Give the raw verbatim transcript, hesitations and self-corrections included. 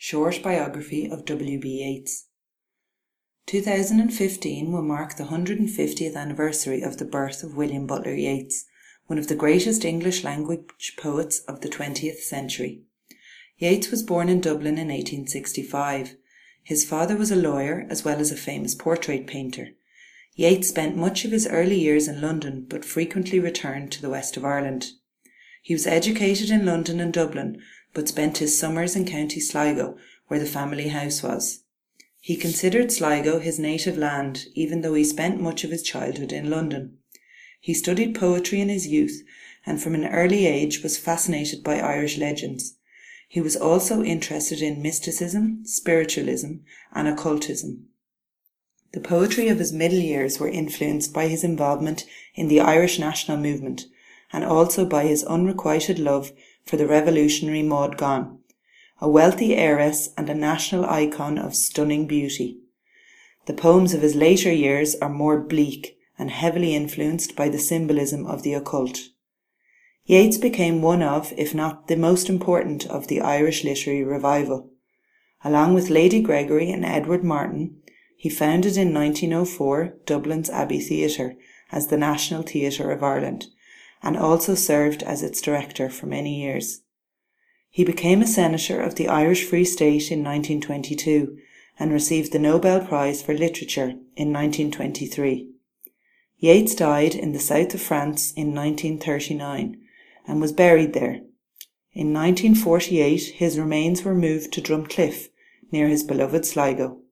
Short Biography of W B Yeats. two thousand fifteen will mark the one hundred fiftieth anniversary of the birth of William Butler Yeats, one of the greatest English language poets of the twentieth century. Yeats was born in Dublin in eighteen sixty-five. His father was a lawyer as well as a famous portrait painter. Yeats spent much of his early years in London, but frequently returned to the west of Ireland. He was educated in London and Dublin, but spent his summers in County Sligo, where the family house was. He considered Sligo his native land, even though he spent much of his childhood in London. He studied poetry in his youth, and from an early age was fascinated by Irish legends. He was also interested in mysticism, spiritualism, and occultism. The poetry of his middle years were influenced by his involvement in the Irish national movement, and also by his unrequited love for the revolutionary Maud Gonne, a wealthy heiress and a national icon of stunning beauty. The poems of his later years are more bleak and heavily influenced by the symbolism of the occult. Yeats became one of, if not the most important, of the Irish literary revival. Along with Lady Gregory and Edward Martyn, he founded in nineteen oh four Dublin's Abbey Theatre as the National Theatre of Ireland, and also served as its director for many years. He became a senator of the Irish Free State in nineteen twenty-two and received the Nobel Prize for Literature in nineteen twenty-three. Yeats died in the south of France in nineteen thirty-nine and was buried there. In nineteen forty-eight his remains were moved to Drumcliff, near his beloved Sligo.